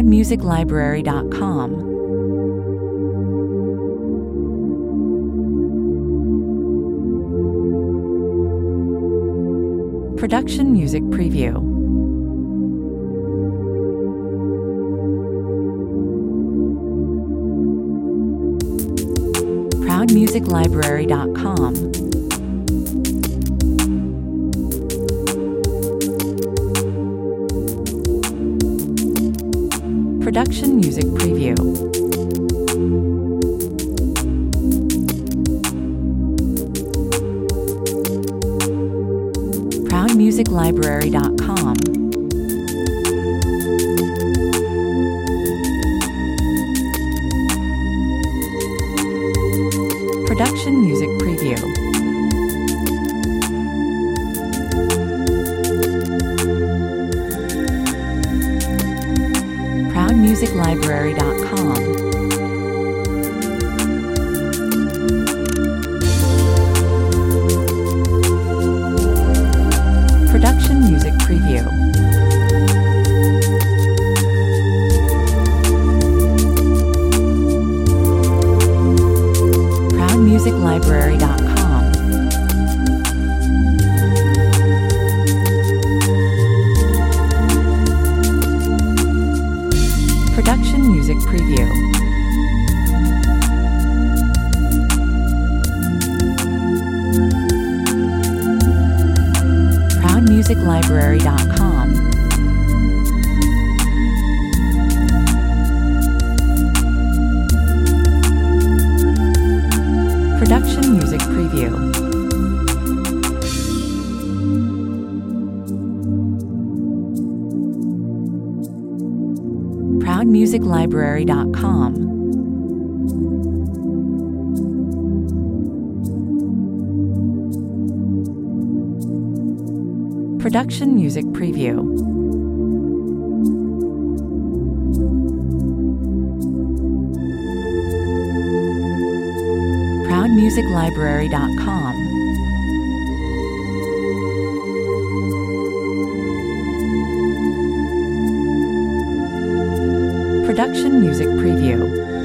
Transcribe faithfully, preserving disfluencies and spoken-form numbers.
proud music library dot com. Production Music Preview. proud music library dot com. Production Music Preview. proud music library dot com. Production Music Preview. proud music library dot com. Production Music Preview. proud music library dot com. Production Music Preview. proud music library dot com. Production Music Preview. proud music library dot com. Production Music Preview. proud music library dot com. Production Music Preview.